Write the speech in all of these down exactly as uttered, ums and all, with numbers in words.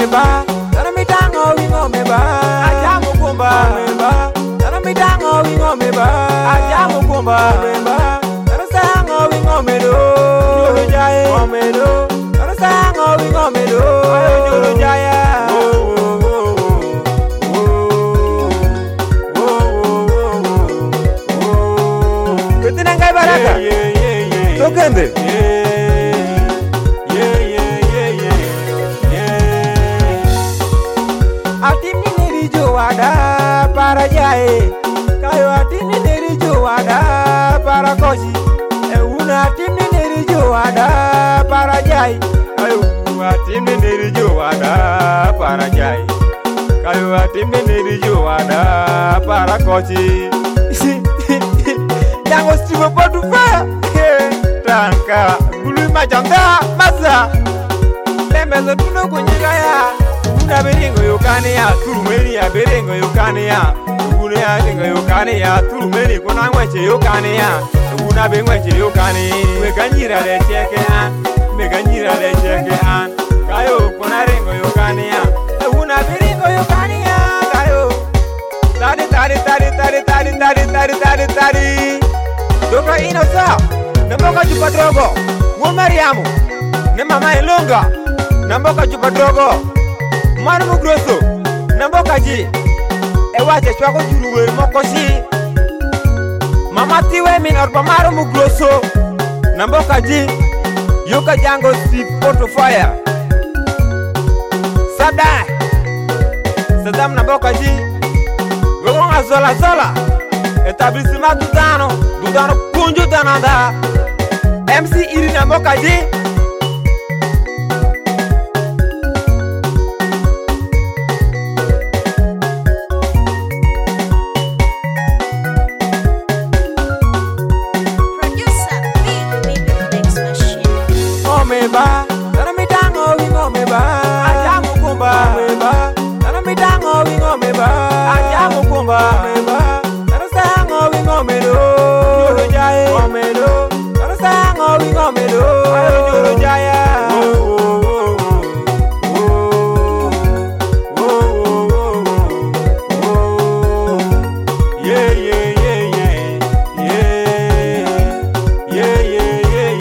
Omeba, Dana mitango wing omeba, Ajamu kumba, Omeba, Dana mitango wing omeba, Ajamu kumba, Omeba, Dana sango wing omedo, Yolo jaya, omedo, Dana sango wing omedo, Yolo jaya. Ketina ngai baraka, Tokende. Atimi neri juada para jae, kayo atimi neri juada para kosi, e una atimi neri juada para jae, kayo atimi neri juada para jae, kayo atimi neri juada para kosi. Yang ostivo potu fa, tanka gulu majanda masa, lemelo tuno kunyaya. Una beringo yokane ya turumeni ya beringo yokane ya una ya beringo yokane ya turumeni kuna ngweche yokane ya una bengweche yokane we ganyira le cheke an me ganyira le cheke an kayo kuna ringo yokane ya una beringo yokane ya kayo tari tari tari tari tari tari tari tari tari doka inosa namboka chupa drogo wo Mariamu ne mama elonga namboka chupa drogo Manu mugroso, namboka ji, ewache chwako juruwe mokosi. Mama tiwe min orba maru mugroso, namboka ji, yuka jango si photo fire. Sada, sadam namboka ji, wegonga zola zola, etablissement dudano, dudano punju dananda. M C iri namboka ji. Omeba, Dana mitango wing omeba, Ajamu kumba, Omeba, Dana mitango wing omeba, Ajamu kumba, Omeba, Dana sango wing omedo, Yolo jaya, omedo, Dana sango wing omedo, Yolo jaya. Yeah, yeah, yeah, yeah, yeah, yeah, yeah,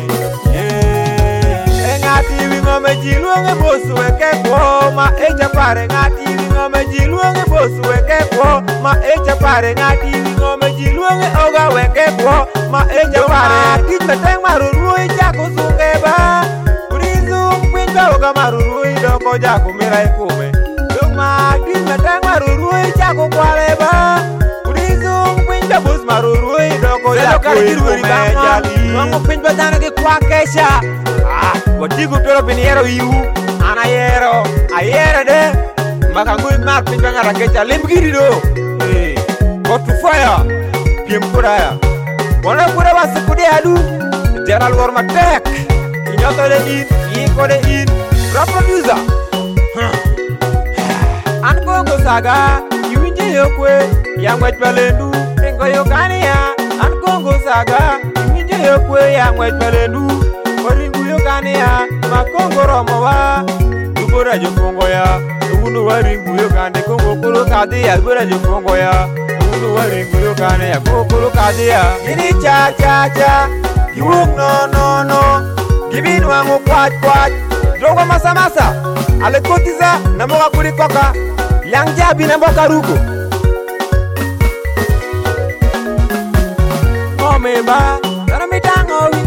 yeah, yeah. Me jiluonge bosu weke kwa ma echa pare ngati ngome jiluonge bosu weke kwa ma echa pare ngati ngome jiluonge oga weke kwa ma echa pare kitla teng marurui jako sungeba urizung pinta oga marurui doko jako mirai kume duma kitla teng marurui jako kwaleba urizung pinta bus marurui doko jako kume jali wangu pinta dana ke kwa kesha. Wadigu tolo biniero yu, ana yero, ayere de, makangui mak pinta ngara kecha limgiri do. Eh, got to fire, piem kuraya. Wana kura wasi kude adu, General Warma Tech, inyoto de in, yiko de in, rap producer. Ankongo saga, yuinje yokwe, yangwech palendu, tengo yokani ya. Ankongo saga, yuinje yokwe, yangwech palendu. Waringu yokane ya, makongo romo wa Dubura jofongo ya, unu waringu yokane Kongo kuru kadi ya, dubura jofongo ya Unu waringu yokane ya, kongo kuru kadi ya Gini cha cha cha, giwuk no no no Gibin wangu kwaj kwaj, drogo masa masa Ale kotiza, namoga kuri koka Yang jabi namoga ruko Omeba, dana mitango